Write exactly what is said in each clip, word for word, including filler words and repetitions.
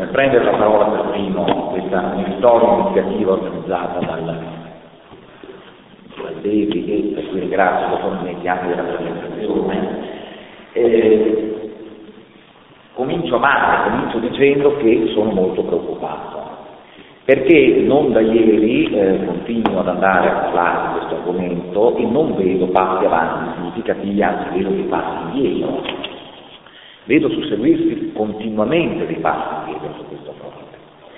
nel prendere la parola per primo questa meritoria iniziativa organizzata dal Devi, e per cui ringrazio la Fornetti anche della presentazione, eh, comincio male, comincio dicendo che sono molto preoccupato, perché non da ieri eh, continuo ad andare a parlare di questo argomento e non vedo passi avanti significativi, anzi vedo dei passi indietro, vedo susseguirsi continuamente dei passi indietro su questo fronte.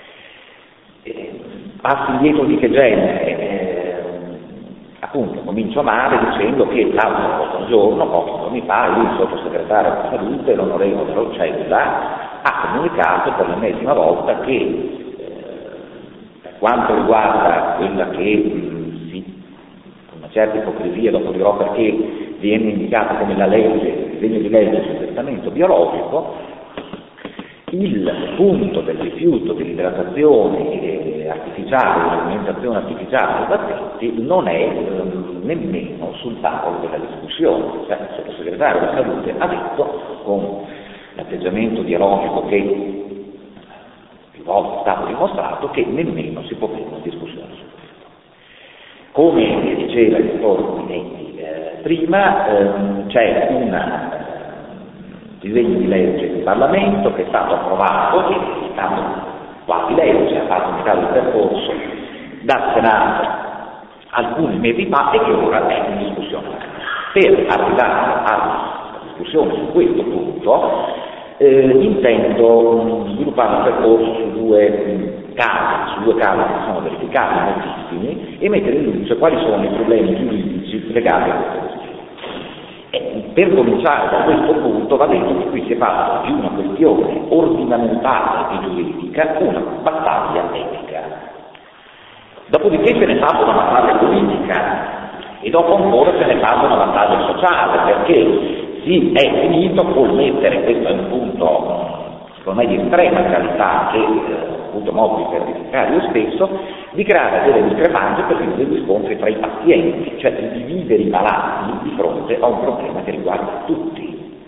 Eh, passi indietro di che genere? Eh, Appunto, comincio male dicendo che l'altro giorno, pochi giorni fa, il sottosegretario della salute, l'onorevole Roccella, ha comunicato per l'ennesima volta che eh, per quanto riguarda quella che mh, sì, con una certa ipocrisia, dopo dirò perché, viene indicata come la legge, il disegno di legge sul testamento biologico, il punto del rifiuto dell'idratazione artificiale, dell'alimentazione artificiale dei pazienti non è eh, nemmeno sul tavolo della discussione. Cioè, il sottosegretario della salute ha detto, con l'atteggiamento dialogico che più volte è stato dimostrato, che nemmeno si può prendere discussione su questo. Come diceva il dottor Minetti eh, prima, ehm, c'è una disegno di legge in Parlamento che è stato approvato, che è stato quasi legge, ha fatto metà del percorso dal Senato alcuni mesi fa e che ora è in discussione. Per arrivare alla discussione su questo punto eh, intendo sviluppare un percorso su due casi, su due casi che sono verificati moltissimi e mettere in luce quali sono i problemi giuridici legati a questa decisione. Per cominciare da questo punto va detto che qui si è fatto di una questione ordinamentale e giuridica una battaglia etica. Dopodiché se ne è fatta una battaglia politica e dopo ancora se ne è fatta una battaglia sociale, perché si è finito col mettere, questo è un punto secondo me di estrema gravità che eh, ho avuto modo di verificare io stesso, di creare delle discrepanze per degli scontri tra i pazienti, cioè di dividere i malati di fronte a un problema che riguarda tutti.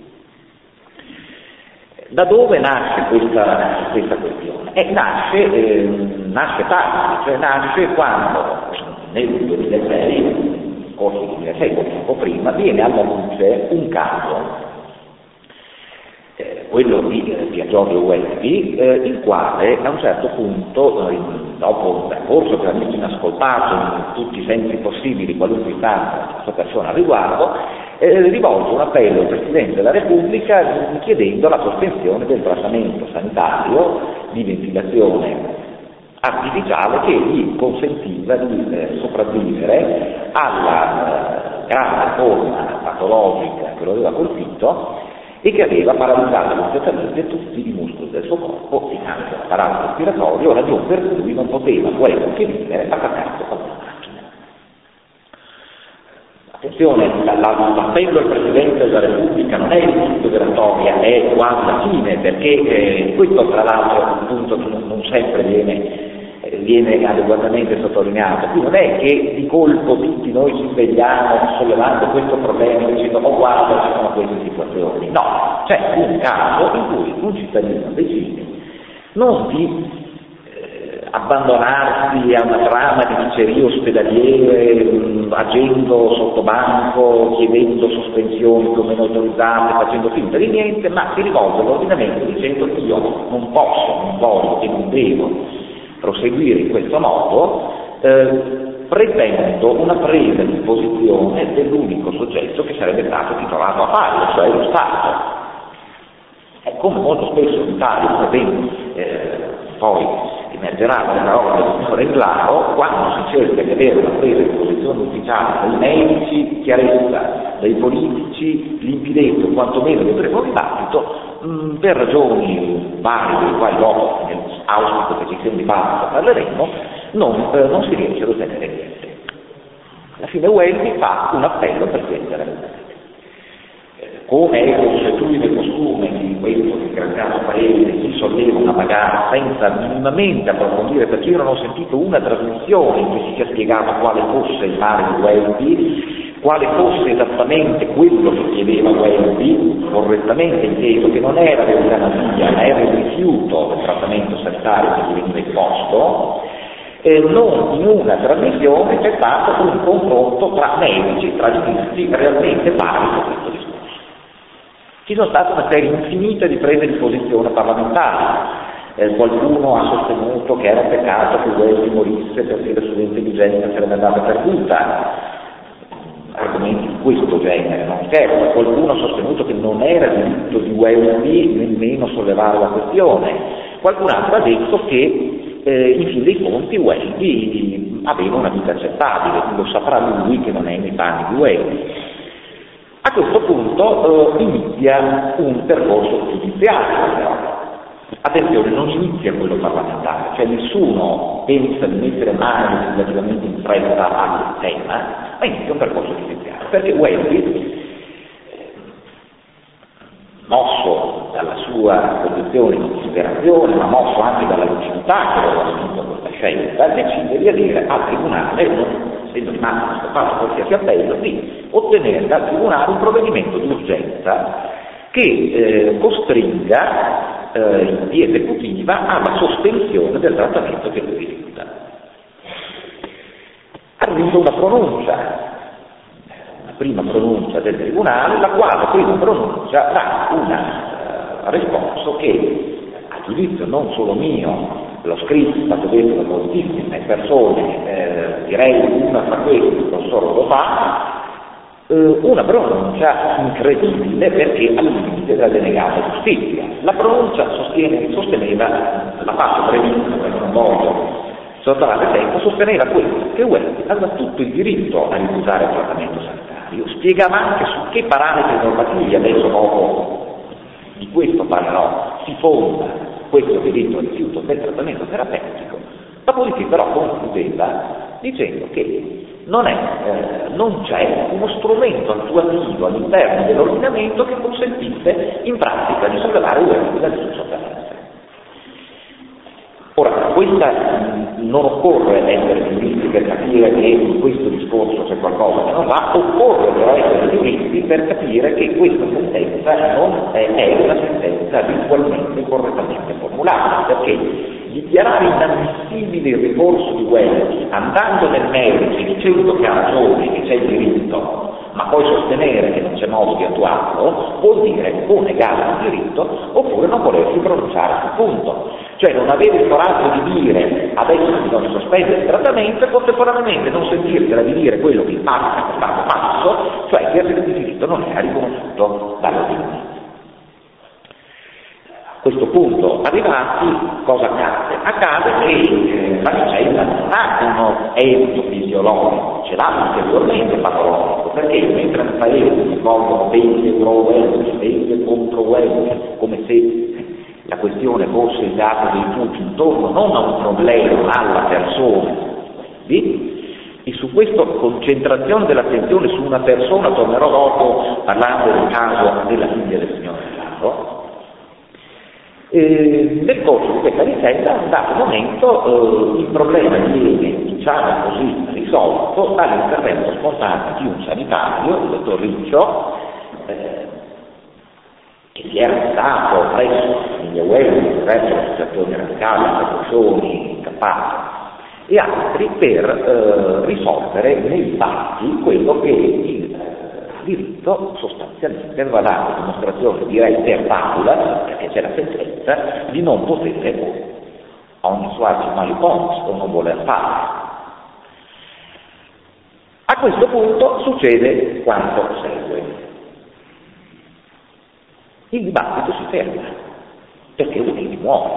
Da dove nasce questa, questa questione? Eh, nasce, eh, nasce tardi, cioè nasce quando nel duemilasei, corso duemilasei, un po' prima, viene alla luce un caso, Eh, quello di, eh, di Giorgio Welby, eh, il quale a un certo punto, eh, dopo un percorso che ha messo inascoltato in tutti i sensi possibili qualunque istanza la sua persona al riguardo, eh, rivolge un appello al Presidente della Repubblica chiedendo la sospensione del trattamento sanitario di ventilazione artificiale che gli consentiva di eh, sopravvivere alla eh, grande forma patologica che lo aveva colpito e che aveva paralizzato completamente tutti i muscoli del suo corpo, finanche l'apparato respiratorio, ragione per cui non poteva voleva che vivere attaccato a una macchina. Attenzione, l'appello al Presidente della Repubblica non è il punto della storia, è quasi la fine, perché eh, questo tra l'altro appunto non, non sempre viene viene adeguatamente sottolineato. Qui non è che di colpo tutti noi ci svegliamo sollevando questo problema dicendo oh guarda ci sono queste situazioni. No, c'è un caso in cui un cittadino decide non di eh, abbandonarsi a una trama di dicerie ospedaliere mh, agendo sotto banco, chiedendo sospensioni più o meno autorizzate, facendo finta di niente, ma si rivolge all'ordinamento dicendo che io non posso, non voglio e non devo proseguire in questo modo, eh, pretendo una presa di posizione dell'unico soggetto che sarebbe stato titolato a farlo, cioè lo Stato. E come molto spesso in Italia, come ben eh, poi emergerà dalle parole del signore Englaro, quando si cerca di avere una presa di posizione ufficiale dai medici, chiarezza, dai politici, limpidezza, o quantomeno del primo dibattito, mh, per ragioni varie, delle quali dopo nel auspico che ci sia un dibattito parleremo, non, eh, non si riesce ad ottenere niente. Alla fine Welby fa un appello al Presidente della Repubblica. Come è consuetudine e costume di questo disgraziato paese, si solleva una bagarre senza minimamente approfondire, perché io non ho sentito una trasmissione in cui si sia spiegato quale fosse il male di Welby, quale fosse esattamente quello che chiedeva Welby, correttamente inteso, che non era l'eutanasia, ma era il rifiuto del trattamento sanitario che gli veniva imposto, eh, non in una trasmissione c'è stato un confronto tra medici, tra giuristi realmente vari su questo discorso. Ci sono state una serie infinita di prese di posizione parlamentari. Eh, qualcuno ha sostenuto che era un peccato che Welby morisse perché la sua intelligenza sarebbe andata perduta. Argomenti di questo genere, non scherzo. Qualcuno ha sostenuto che non era diritto di Welby nemmeno sollevare la questione. Qualcun altro ha detto che eh, in fin dei conti Welby aveva una vita accettabile, lo saprà lui che non è nei panni di Welby. A questo punto eh, inizia un percorso giudiziario, però. Attenzione, non inizia quello parlamentare, cioè nessuno pensa di mettere mano relativamente in fretta al tema, ma inizia un percorso giudiziario, perché Welby, mosso dalla sua condizione di disperazione, ma mosso anche dalla lucidità che aveva assunto questa scelta, decide di adire al tribunale, non essendo rimasto scoperto qualsiasi appello, di ottenere dal tribunale un provvedimento d'urgenza che eh, costringa eh, in via esecutiva alla sospensione del trattamento che lui rifiuta. Arriva una pronuncia, una prima pronuncia del tribunale, la quale prima pronuncia dà una uh, risposta che, a giudizio non solo mio, l'ho scritto, è stato detto da moltissime persone, eh, direi una fra queste, il professor Rodotà, una pronuncia incredibile perché al limite della denegata giustizia. La pronuncia sostiene, sosteneva, la faccio brevissima perché non voglio sottrarre tempo, sosteneva questo, che Welby aveva tutto il diritto a rifusare il trattamento sanitario, spiegava anche su che parametri normativi, adesso dopo di questo parlerò, si fonda questo diritto al rifiuto del trattamento terapeutico, dopodiché però concludeva dicendo che non, è, eh, non c'è uno strumento attuativo all'interno dell'ordinamento che consentisse in pratica di sollevare Welby dal suo sotterraneo. Ora, questa non occorre essere giuristi per capire che in questo discorso c'è qualcosa che non va, occorre però essere giuristi per capire che questa sentenza non è, è una sentenza virtualmente correttamente formulata, perché dichiarare inammissibile il ricorso di Welby andando nel merito e dicendo che ha ragione, che c'è il diritto, ma poi sostenere che non c'è modo di attuarlo, vuol dire o negare il diritto oppure non volersi pronunciare sul punto. Cioè non avere il coraggio di dire adesso bisogna sospendere il trattamento e contemporaneamente non sentirsela di dire quello che in parte è stato fatto, cioè che il diritto non era riconosciuto dall'ordinamento. A questo punto arrivati, cosa accade? Accade che eh, la vicenda non ha uno evento fisiologico, ce l'ha ulteriormente patologico, perché mentre nel paese si svolgono venti pro Welby, venti contro Welby, come se la questione fosse il dato dei tutti intorno non a un problema, ma alla persona, sì? E su questa concentrazione dell'attenzione su una persona tornerò dopo parlando del caso della figlia del signor Carlo. Eh, nel corso di questa vicenda a un dato momento eh, il problema viene, diciamo così, risolto dall'intervento spontaneo di un sanitario, il dottor Riccio, eh, che si era stato presso la famiglia Welby, presso l'associazione radicale, associazioni capaci e altri per eh, risolvere nei fatti quello che il diritto sostanzialmente aveva dato dimostrazione, direi per fabula, perché c'è la sentenza, di non potere ogni suarci malipons o non voler fare. A questo punto succede quanto segue. Il dibattito si ferma, perché Welby muore.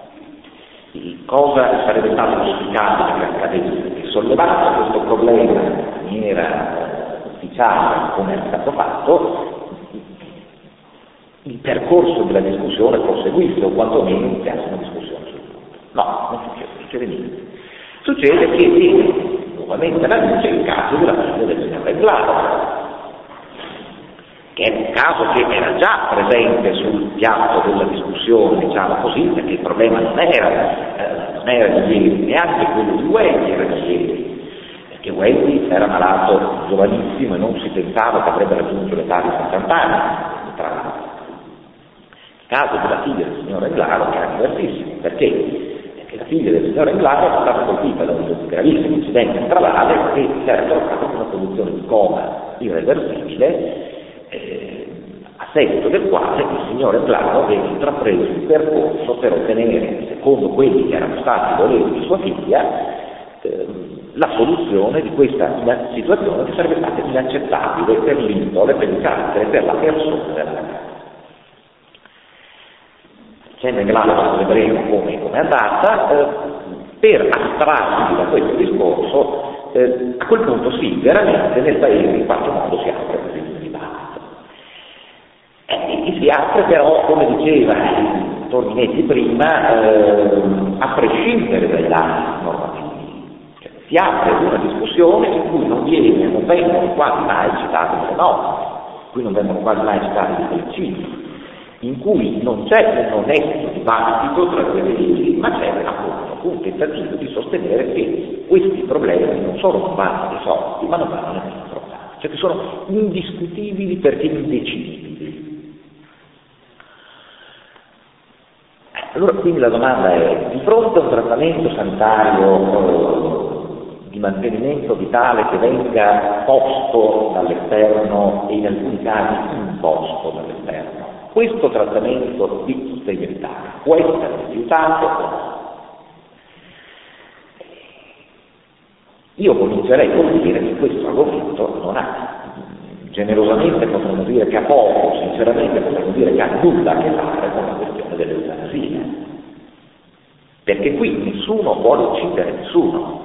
Cosa sarebbe stato auspicabile che accadesse? Che sollevato questo problema in maniera ufficiale come è stato fatto, il percorso della discussione proseguisse o quantomeno iniziasse una discussione sul punto. No, non succede, non succede niente. Succede che viene nuovamente alla luce il caso della figlia del signor Englaro, che è un caso che era già presente sul piatto della discussione, diciamo così, perché il problema non era, eh, non era di ieri, neanche quello di Welby era di ieri. Che Welby era malato giovanissimo e non si pensava che avrebbe raggiunto l'età di settanta anni. Il caso della figlia del signor Englaro era diversissimo, perché? Perché la figlia del signor Englaro era stata colpita da un gravissimo incidente stradale e si era trovata in una condizione di coma irreversibile, eh, a seguito del quale il signor Englaro aveva intrapreso il percorso per ottenere, secondo quelli che erano stati i voleri di sua figlia, eh, la soluzione di questa situazione che sarebbe stata inaccettabile per l'indole, per il carattere, per la persona della ragazza. C'è nel grado vedremo come è andata, eh, per astrarsi da questo discorso, eh, a quel punto sì, veramente nel paese in qualche modo si apre così un dibattito. E si apre però, come diceva Torninetti prima, eh, a prescindere dai lati normativi. Cioè, si apre una discussione in cui non, viene, non vengono quasi mai citate le norme, in cui non vengono quasi mai citati i principi, in cui non c'è un onesto dibattito tra due leggi, ma c'è appunto un tentativo di sostenere che questi problemi non solo non vanno risolti, ma non vanno nemmeno affrontati, cioè che sono indiscutibili perché indecidibili. Allora quindi la domanda è, di fronte a un trattamento sanitario eh, di mantenimento vitale che venga posto dall'esterno e in alcuni casi imposto dall'esterno, questo trattamento di sostegno vitale può essere rifiutato o no? Io comincerei col dire che questo argomento non ha, generosamente potremmo dire che ha poco, sinceramente potremmo dire che ha nulla a che fare con la questione dell'eutanasia, perché qui nessuno vuole uccidere nessuno.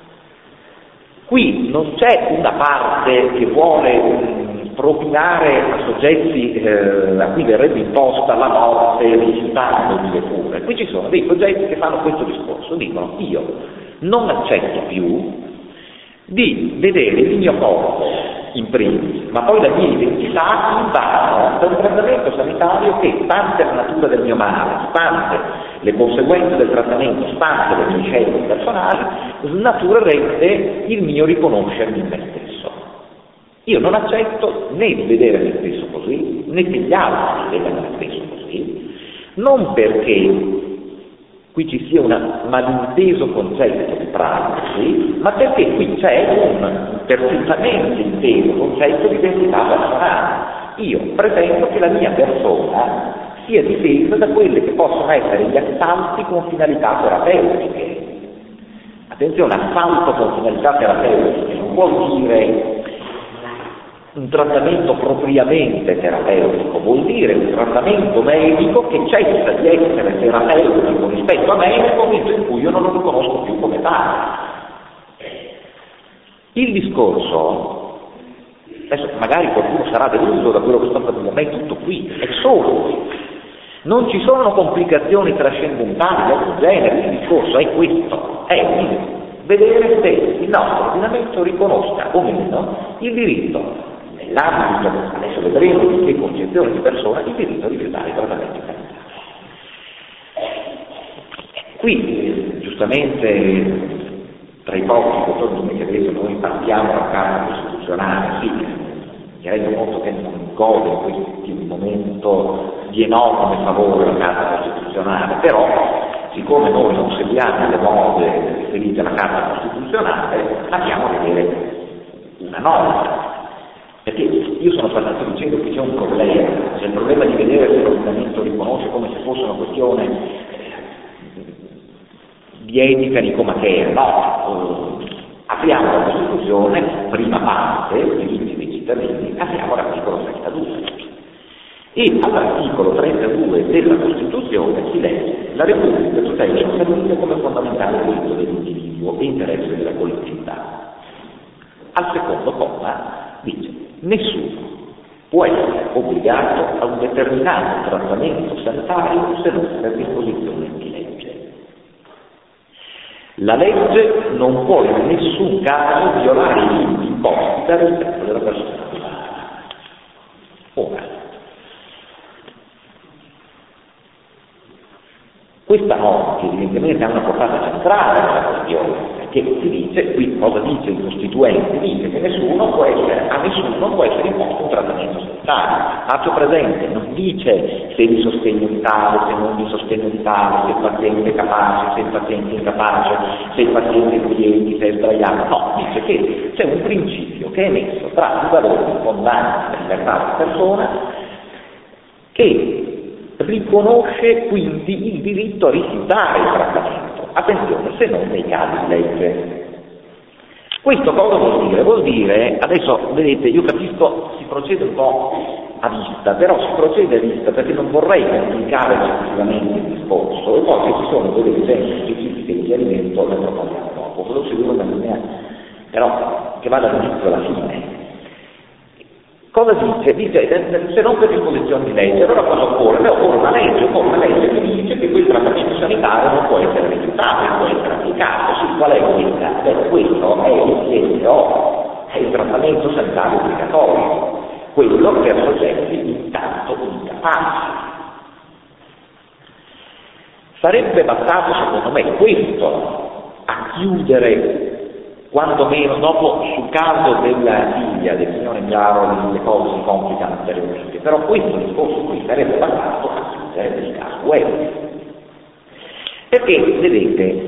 Qui non c'è una parte che vuole um, propinare a soggetti eh, a cui verrebbe imposta la morte rifiutando le cure. Qui ci sono dei soggetti che fanno questo discorso, dicono io non accetto più di vedere il mio corpo in primis, ma poi la mia identità invasa da un trattamento sanitario che, stante la natura del mio male, stante le conseguenze del trattamento, stante le mie scelte personali, snaturerebbe il mio riconoscermi in me stesso. Io non accetto né di vedere me stesso così, né che gli altri vedano me stesso così, non perché qui ci sia un malinteso concetto di privacy, ma perché qui c'è un perfettamente inteso concetto di identità personale. Io pretendo che la mia persona sia difesa da quelle che possono essere gli assalti con finalità terapeutiche. Attenzione, assalto con finalità terapeutiche non vuol dire un trattamento propriamente terapeutico, vuol dire un trattamento medico che cessa di essere terapeutico rispetto a me nel momento in cui io non lo riconosco più come tale. Il discorso, adesso magari qualcuno sarà deluso da quello che sto facendo, ma è tutto qui, è solo qui. Non ci sono complicazioni trascendentali di alcun genere, il discorso è questo, è vedere se il nostro ordinamento riconosca o meno il diritto, nell'ambito, adesso vedremo di che concezione di persona, il diritto a rifiutare i trattamenti sanitari. Qui, giustamente, tra i pochi dottori che adesso noi partiamo dalla Carta Costituzionale, sì, mi rendo conto che non gode in questo momento di enorme favore la Carta Costituzionale, però siccome noi non seguiamo le mode riferite alla Carta Costituzionale, andiamo a vedere una norma. Perché io sono partito dicendo che c'è un problema, c'è il problema di vedere se l'ordinamento riconosce come se fosse una questione di etica nicomachea, no, uh, apriamo la Costituzione, prima parte, diritti dei cittadini, apriamo l'articolo trentadue. E all'articolo trentadue della Costituzione si legge: la Repubblica tutela la salute come fondamentale diritto dell'individuo e interesse della collettività. Al secondo comma dice: nessuno può essere obbligato a un determinato trattamento sanitario se non per disposizione di legge. La legge non può in nessun caso violare i limiti imposti dal rispetto della persona umana. Ora, questa norma, che evidentemente ha una portata centrale nella questione, che si dice, qui cosa dice il Costituente? Dice che nessuno può essere, a nessuno può essere imposto un trattamento sanitario. Faccio presente, non dice se di sostegno vitale, se non di sostegno vitale, se il paziente è capace, se il paziente è incapace, se il paziente è in piedi, se è sdraiato, no, dice che c'è un principio che è messo tra i valori fondanti della libertà della persona che riconosce quindi il diritto a rifiutare il trattamento, attenzione, se non nei casi di legge. Questo cosa vuol dire? Vuol dire, adesso vedete, io capisco, si procede un po' a vista, però si procede a vista perché non vorrei complicare eccessivamente il discorso, e poi se ci sono delle esigenze specifiche di chiarimento le proponiamo dopo, volevo seguire una linea però che va dall'inizio alla fine. Cosa dice? Dice, se non per disposizioni di legge, allora cosa occorre? Beh, occorre una legge, occorre una legge che dice che quel trattamento sanitario non può essere rifiutato, non può essere applicato. Sì, qual è questa? Beh, questo è il T S O, è il trattamento sanitario obbligatorio, quello per soggetti intanto incapaci. Sarebbe bastato, secondo me, questo a chiudere, quanto meno dopo sul caso della figlia del signore Chiaro le cose si complicano ulteriormente, però questo discorso qui sarebbe bastato a chiudere il caso web. Perché, vedete,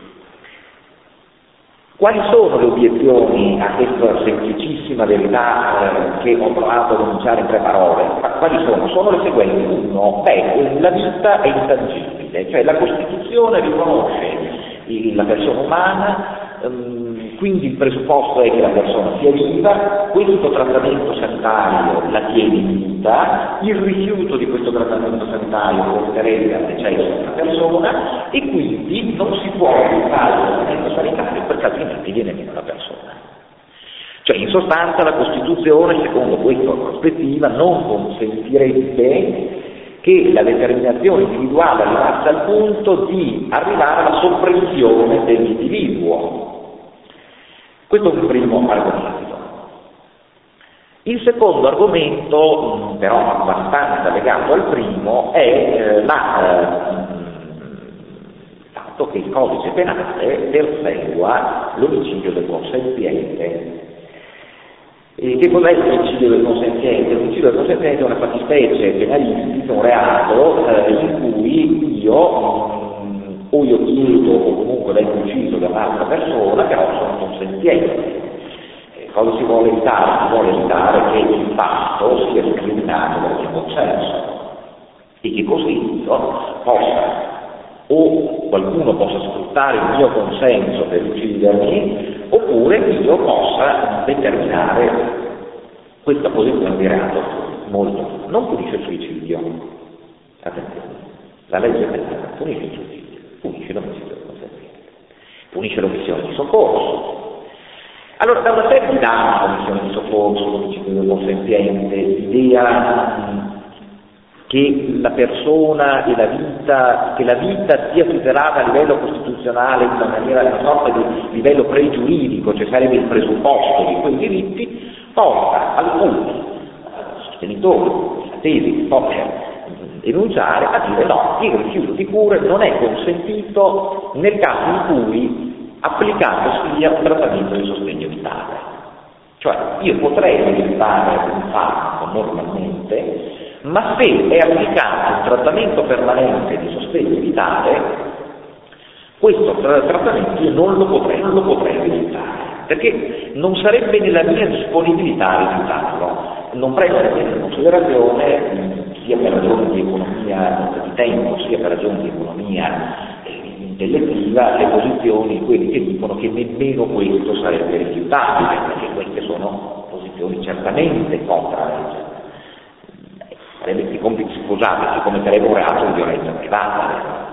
quali sono le obiezioni a questa semplicissima verità eh, che ho provato a denunciare in tre parole? Ma quali sono? Sono le seguenti. Uno, beh, la vita è intangibile, cioè la Costituzione riconosce il, la persona umana, ehm, quindi il presupposto è che la persona sia viva, questo trattamento sanitario la tiene in vita, il rifiuto di questo trattamento sanitario porterebbe al decesso della persona e quindi non si può rifiutare il trattamento sanitario perché altrimenti viene meno la persona. Cioè, in sostanza, la Costituzione, secondo questa prospettiva, non consentirebbe che la determinazione individuale arrivasse al punto di arrivare alla soppressione dell'individuo. Questo è un primo argomento. Il secondo argomento, però abbastanza legato al primo, è eh, la, eh, il fatto che il codice penale persegua l'omicidio del consenziente. E che cos'è l'omicidio del consenziente? L'omicidio del consenziente è una fattispecie penalistica, un reato eh, in cui io o io chiedo o comunque vengo ucciso da un'altra persona, però sono consenziente. Eh, cosa si vuole evitare? Si vuole evitare che il fatto sia discriminato dal mio consenso e che così io possa, o qualcuno possa sfruttare il mio consenso per uccidermi, oppure io possa determinare questa posizione di reato. Molto. Non punisce il suicidio. Attenzione. La legge penale punisce il suicidio, punisce l'omicidio del consenziente, punisce l'omissione di soccorso. Allora, da una serie di dati, l'omissione di soccorso, l'omicidio del consenziente, l'idea che la persona e la vita, che la vita sia tutelata a livello costituzionale in una maniera, una sorta di livello pregiuridico, cioè sarebbe il presupposto di quei diritti, porta alcuni sostenitori della tesi di poter denunciare a dire no, il rifiuto di cure non è consentito nel caso in cui applicato sia un trattamento di sostegno vitale. Cioè io potrei rifiutare un farmaco normalmente, ma se è applicato un trattamento permanente di sostegno vitale, questo trattamento io non lo potrei, non lo potrei rifiutare, perché non sarebbe nella mia disponibilità rifiutarlo, non prendo in considerazione sia per ragioni di economia di tempo, sia per ragioni di economia intellettiva, le posizioni di quelli che dicono che nemmeno questo sarebbe rifiutabile, perché queste sono posizioni certamente contro la legge. Sarebbe si, scusate, si commetterebbe un reato di violenza privata.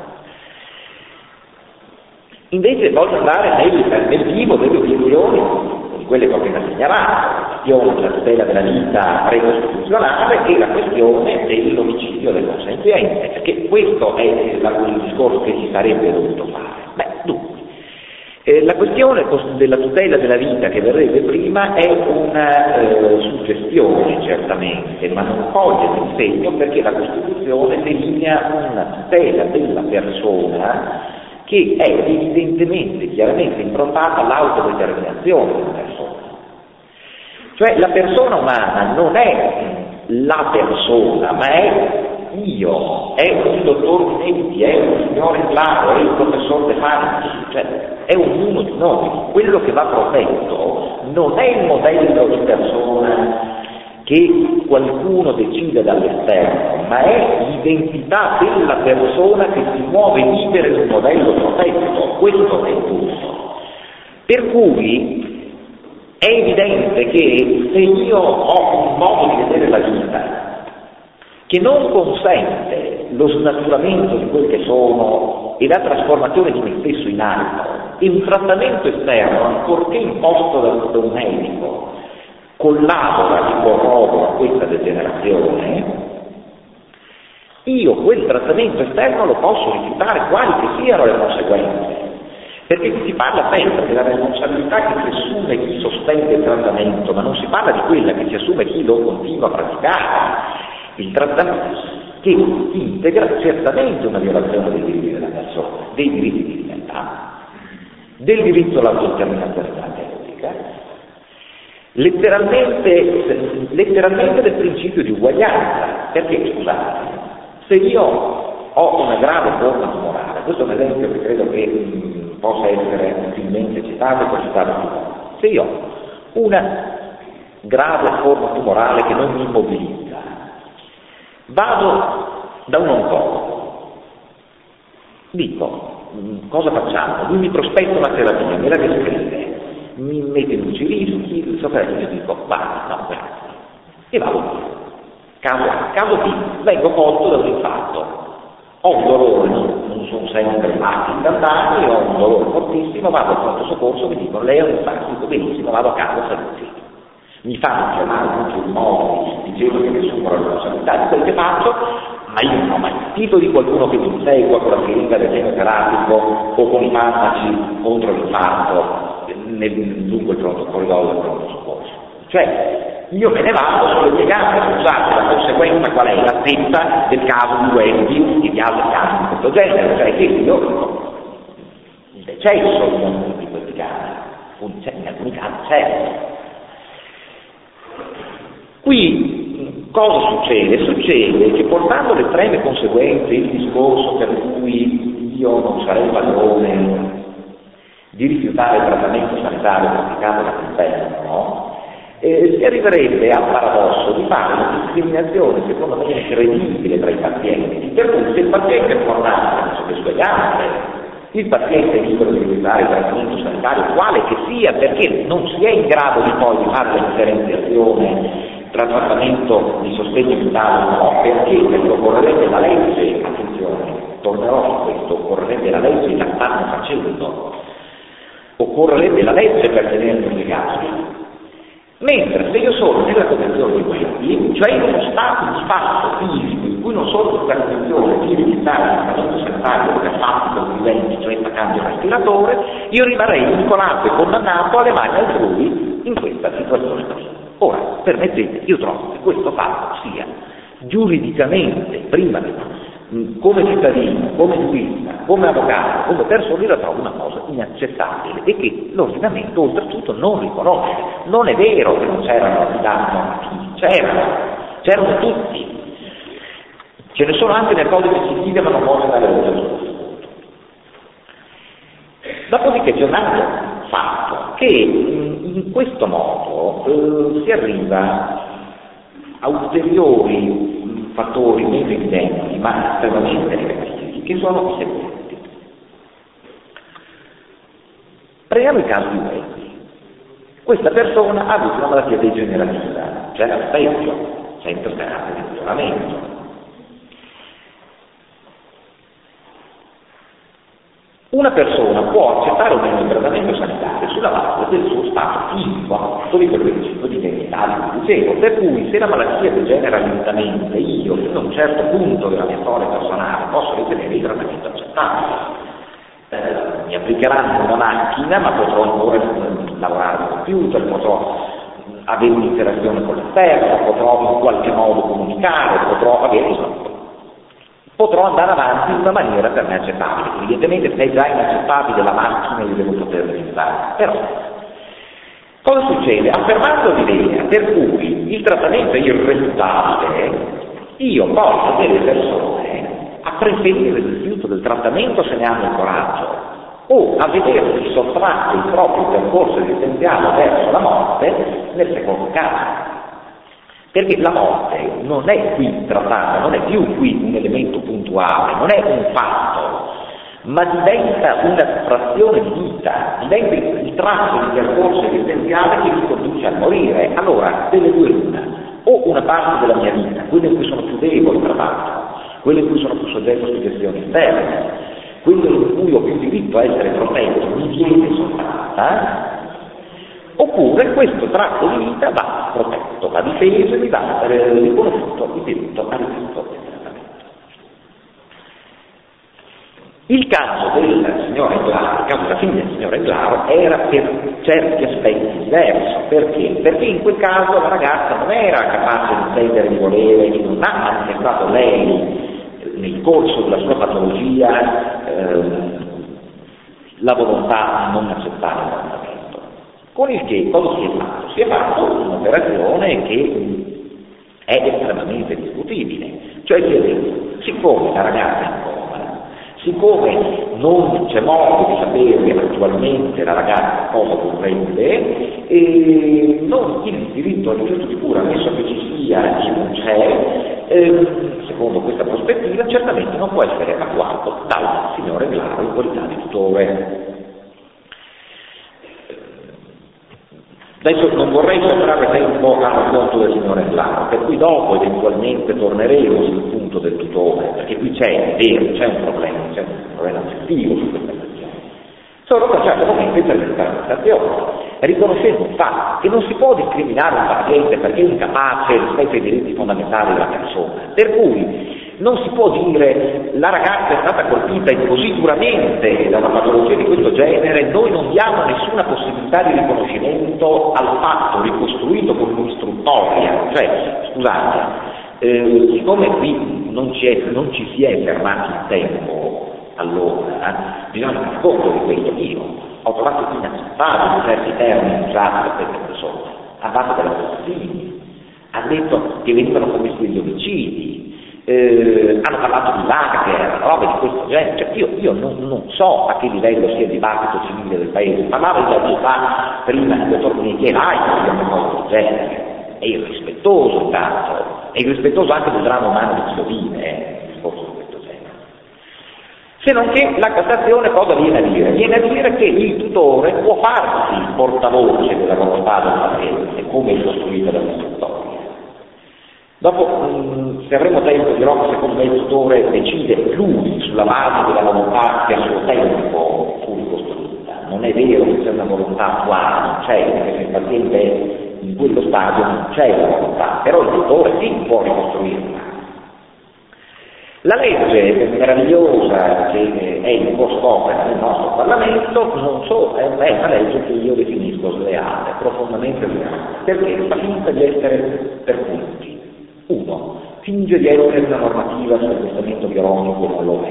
Invece voglio andare nel, nel vivo delle obiezioni, di quelle che ho appena segnalato, la questione della tutela della vita precostituzionale e la questione dell'omicidio del consenziente, perché questo è il discorso che si sarebbe dovuto fare. Beh, dunque, eh, la questione della tutela della vita che verrebbe prima è una eh, suggestione certamente, ma non coglie nel segno perché la Costituzione delinea una tutela della persona che è evidentemente, chiaramente improntata all'autodeterminazione della persona. Cioè la persona umana non è la persona, ma è io, è il dottor Minetti, è il signore Claro, è il professor De Fanti, cioè è ognuno di noi. Quello che va protetto non è il modello di persona che qualcuno decide dall'esterno, ma è l'identità della persona che si muove libera in un modello protetto. Questo è il punto. Per cui è evidente che se io ho un modo di vedere la vita che non consente lo snaturamento di quel che sono e la trasformazione di me stesso in altro, e un trattamento esterno, ancorché imposto da, da un medico, collabora e corrobora questa degenerazione, io quel trattamento esterno lo posso rifiutare quali che siano le conseguenze, perché si parla sempre della responsabilità che si assume chi sospende il trattamento, ma non si parla di quella che si assume chi lo continua a praticare. Il trattamento che integra certamente una violazione dei diritti della persona, dei diritti di libertà, del diritto all'autodeterminazione terapeutica, letteralmente, letteralmente del principio di uguaglianza. Perché, scusate, se io ho una grave forma tumorale, questo è un esempio che credo che mh, possa essere utilmente citato e poi citato più volte. Se io ho una grave forma tumorale che non mi immobilizza, vado da un oncologo, dico, cosa facciamo? Lui mi prospetta una terapia, me la descrive, mi mette in luce i rischi, so che io dico, va, no, grazie, e vado via. Caso A, caso B, vengo colto da un infarto, ho un dolore, non, non sono sempre atti istantanei, ho un dolore fortissimo, vado al pronto soccorso, mi dicono, lei ha un infarto, dico, benissimo, vado a casa, saluti. Mi fanno chiamare in tutti i modi, dicendo che ne assumo la responsabilità di quel che faccio, ma io non ho mai sentito di qualcuno che mi insegua con la siringa del chemioterapico o con i farmaci contro l'infarto nel, lungo il pronto corridoio del pronto soccorso. Cioè, io me ne vado sulle mie gambe, scusate, la conseguenza qual è? L'assenza del caso di Wendy e di altri casi di questo genere, cioè che io dico, il decesso di questi casi, in alcuni casi certo. Qui cosa succede? Succede che portando le estreme conseguenze, il discorso per cui io non sarei padrone di rifiutare il trattamento sanitario praticato dall'inferno, eh, si arriverebbe al paradosso di fare una discriminazione secondo me incredibile tra i pazienti, per cui se il paziente è fornato sulle sue gambe, il paziente è libero di rifiutare il trattamento sanitario quale che sia, perché non si è in grado di poi di fare la differenziazione tra trattamento di sostegno vitale o no, perché, perché occorrerebbe la legge, attenzione, tornerò su questo, occorrerebbe la legge, la stanno facendo, occorrerebbe la legge per tenermi obbligati. Mentre se io sono nella condizione di quelli, cioè in uno stato di fatto fisico in cui non sono in condizione di rifiutare il trattamento sanitario per fatti conviventi, cioè staccando il respiratore, io rimarrei vincolato e condannato alle mani altrui in questa situazione così. Ora, permettete, io trovo che questo fatto sia giuridicamente, prima di, come cittadino, come giurista, come avvocato, come persona, io la trovo una cosa inaccettabile e che l'ordinamento oltretutto non riconosce. Non è vero che non c'erano affidati normativi, c'erano, c'erano tutti. Ce ne sono anche nel codice civile, ma non voglio andare oltre su questo. Dopodiché c'è un altro fatto, che in questo modo eh, si arriva a ulteriori fattori meno evidenti, ma estremamente negativi, che sono i seguenti. Prendiamo il caso di Wendy. Questa persona ha avuto una malattia degenerativa, cioè al peggio, senza speranza di miglioramento. Una persona può accettare o meno il trattamento sanitario sulla base del suo stato fisico, di quel principio di identità di cui dicevo, per cui se la malattia degenera lentamente, io fino a un certo punto della mia storia personale posso ritenere il trattamento accettabile. Eh, mi applicheranno una macchina, ma potrò ancora lavorare al computer, potrò avere un'interazione con l'esterno, potrò in qualche modo comunicare, potrò avere insomma. potrò andare avanti in una maniera per me accettabile. Evidentemente se è già inaccettabile la macchina io devo poter utilizzare. Però cosa succede? Affermando l'idea per cui il trattamento è irrefutabile, io porto delle persone a preferire il rifiuto del trattamento se ne hanno il coraggio, o a vedersi sottratto il proprio percorso esistenziale verso la morte nel secondo caso. Perché la morte non è qui trattata, non è più qui un elemento puntuale, non è un fatto, ma diventa una frazione di vita, diventa il tratto di percorso esistenziale che mi conduce a morire. Allora, delle due l'una, o una parte della mia vita, quella in cui sono più debole tra l'altro, quella in cui sono più soggetto a suggezioni esterne, quella in cui ho più diritto a essere protetto, mi viene sottratta, oppure questo tratto di vita va protetto, va difeso e mi va riconosciuto il diritto a rifiuto del trattamento. Il caso del signor Englaro, il caso della figlia del signor Englaro era per certi aspetti diverso. Perché? Perché in quel caso la ragazza non era capace di intendere di volere, e non ha manifestato lei nel corso della sua patologia ehm, la volontà di non accettare il trattamento. Con il che cosa si è fatto? Si è fatto un'operazione che è estremamente discutibile, cioè si è detto, siccome la ragazza è in coma, siccome non c'è modo di sapere attualmente la ragazza cosa vorrebbe, e non il diritto al rifiuto di cura, ammesso che ci sia e non c'è, ehm, secondo questa prospettiva, certamente non può essere attuato dal signore Englaro in qualità di tutore. Adesso non vorrei sottrarre tempo al racconto del signore Englaro, per cui dopo eventualmente torneremo sul punto del tutore, perché qui c'è, è vero, c'è un problema, c'è un problema oggettivo su questa questione. Solo che a un certo momento interviene la prestazione, riconoscendo un fatto che non si può discriminare un paziente perché è incapace rispetto ai diritti fondamentali della persona, per cui non si può dire la ragazza è stata colpita così duramente da una patologia di questo genere, noi non diamo nessuna possibilità di riconoscimento al fatto ricostruito con un'istruttoria. Cioè, scusate, eh, siccome qui non ci, è, non ci si è fermati in tempo, allora bisogna far conto di questo. Io ho trovato inaccettabili certi termini usati da queste persone, a base della Fossini, ha detto che venivano commessi degli omicidi, Eh, hanno parlato di lager, robe di questo genere. Cioè, io, io non, non so a che livello sia il dibattito civile del paese. Parlavo di società prima il dottor Minetti e laico di una cosa del genere. È irrispettoso intanto, è irrispettoso anche del dramma umano di chi lo vive, eh, un discorso di questo genere. Se non che la Cassazione cosa viene a dire? Viene a dire che il tutore può farsi portavoce della volontà del paziente, come è costruita dall'istruttoria. Dopo, mh, se avremo tempo, dirò che secondo me il tutore decide lui sulla base della volontà che a suo tempo fu ricostruita. Non è vero che c'è una volontà attuale, non c'è, perché se il paziente è in quello stadio non c'è la volontà, però il tutore sì può ricostruirla. La legge meravigliosa che è in corso d'opera nel nostro Parlamento non so, è una legge che io definisco sleale, profondamente sleale, perché fa finta di essere per punti. Uno, finge di essere una normativa sul testamento biologico, non lo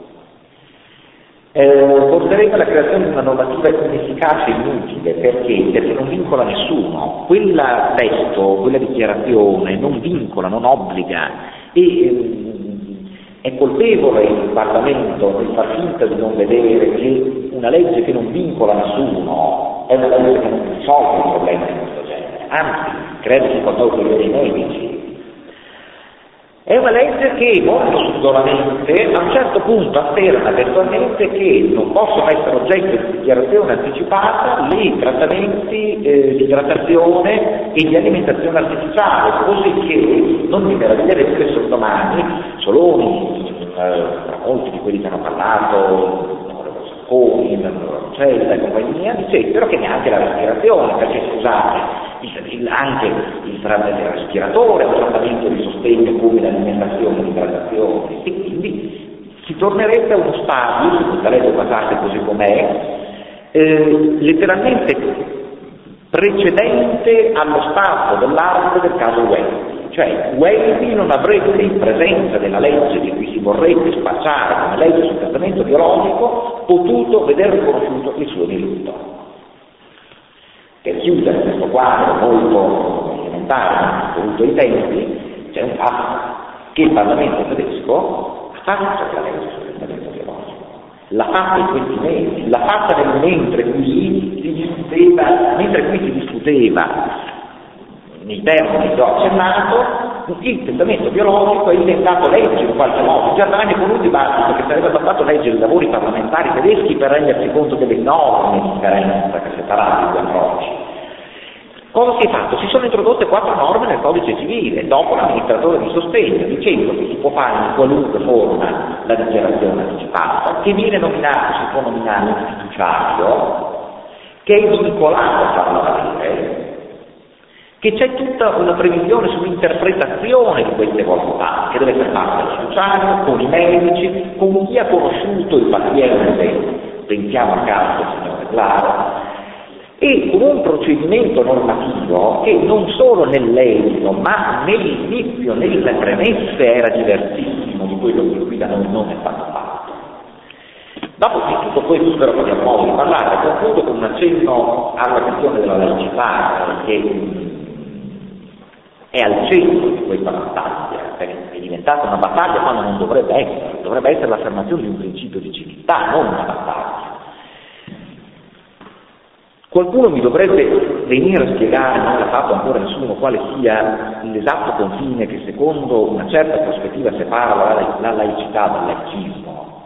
è. Eh, porterebbe alla creazione di una normativa inefficace e inutile, perché? Perché non vincola nessuno. Quella testo, quella dichiarazione non vincola, non obbliga, e ehm, è colpevole il Parlamento nel far finta di non vedere che una legge che non vincola nessuno è una legge che non risolve un problema di questo genere, anzi, credo si possa ottenere i medici. È una legge che molto subdolamente a un certo punto afferma testualmente che non possono essere oggetto di dichiarazione anticipata i trattamenti eh, di idratazione e di alimentazione artificiale, così che non mi meraviglierete se un domani Soloni, eh, molti di quelli che hanno parlato, Sacconi, Roncella e compagnia, dicessero che neanche la respirazione, perché scusate, Il, il, anche il, il respiratore è un trattamento di sostegno come l'alimentazione e l'idratazione, e quindi si tornerebbe a uno stadio, se questa legge passasse così com'è, eh, letteralmente precedente allo stato dell'arte del caso West, cioè Welby non avrebbe in presenza della legge di cui si vorrebbe spacciare come legge sul trattamento biologico potuto vedere riconosciuto il suo diritto. Per chiudere questo quadro molto elementare, voluto ai tempi, c'è un fatto che il Parlamento tedesco ha fatto la legge sul trattamento biologico. L'ha fatta in questi mesi, l'ha fatta nel mentre qui si discuteva, mentre qui si discuteva nei termini che ho accennato, il testamento biologico è diventato legge in qualche modo. Già da anni con un dibattito che sarebbe bastato leggere i lavori parlamentari tedeschi per rendersi conto delle enormi differenze che separavano i due approcci. Cosa si è fatto? Si sono introdotte quattro norme nel codice civile, dopo l'amministratore di sostegno, dicendo che si può fare in qualunque forma la dichiarazione anticipata, che viene nominato, si può nominare un fiduciario, che è vincolato a farla valere, che c'è tutta una previsione sull'interpretazione di queste volontà, che deve essere fatta dal fiduciario, con i medici, con chi ha conosciuto il paziente, pensiamo al caso del signore Claro, e con un procedimento normativo che non solo nell'esito, ma nell'inizio, nelle premesse era diversissimo di quello che qui da noi non è stato fatto. Dopo che tutto questo spero che abbiamo modo di parlare, concludo con un accenno alla questione della laicità, che è al centro di questa battaglia, perché è diventata una battaglia quando non dovrebbe essere, dovrebbe essere l'affermazione di un principio di civiltà, non una battaglia. Qualcuno mi dovrebbe venire a spiegare, non l'ha fatto ancora nessuno, quale sia l'esatto confine che secondo una certa prospettiva separa la, la laicità dal laicismo.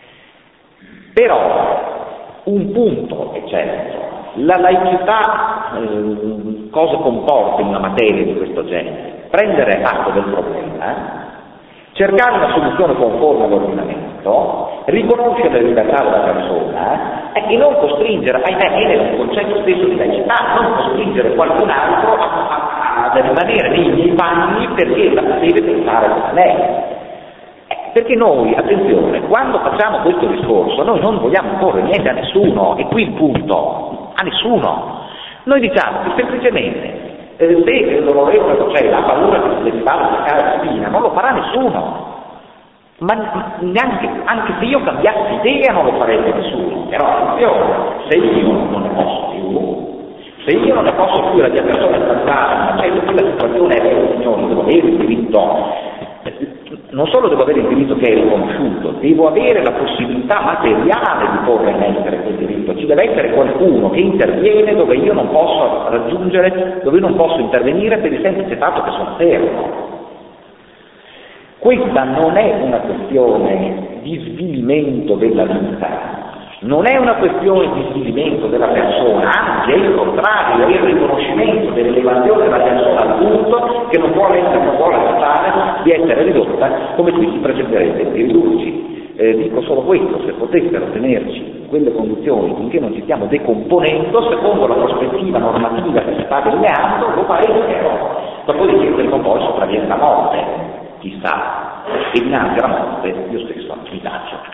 Però un punto è certo, la laicità eh, cosa comporta in una materia di questo genere? Prendere atto del problema, cercare una soluzione conforme all'ordinamento, riconoscere la libertà della persona eh, e non costringere, ahimè, è nel concetto stesso di laicità, non costringere qualcun altro a, a, a rimanere nei miei panni perché deve pensare come lei. Perché noi, attenzione, quando facciamo questo discorso, noi non vogliamo imporre niente a nessuno, e qui il punto, a nessuno. Noi diciamo che semplicemente, eh, se l'onorevole Roccella ha paura che le si vada a toccare la spina, non lo farà nessuno. Ma neanche, anche se io cambiassi idea non lo farebbe nessuno. Però attenzione, se io non ne posso più, se io non ne posso più, la mia persona è stanziata, ma certo qui la situazione è che signore, devo avere il diritto. Non solo devo avere il diritto che è riconosciuto, devo avere la possibilità materiale di porre in essere quel diritto. Ci deve essere qualcuno che interviene dove io non posso raggiungere, dove io non posso intervenire per il semplice fatto che sono fermo. Questa non è una questione di svilimento della vita, non è una questione di svilimento della persona, anzi è il contrario, è il riconoscimento dell'elevazione della persona al punto che non vuole essere, non vuole accettare di essere ridotta come qui si pretenderebbe di ridurci. Eh, dico solo questo, se potessero tenerci in quelle condizioni finché non ci stiamo decomponendo, secondo la prospettiva normativa che si sta delineando, lo parebbero. Dopodiché prima o poi sopravviene la morte, chissà, e dinanzi alla morte io stesso mi taccio.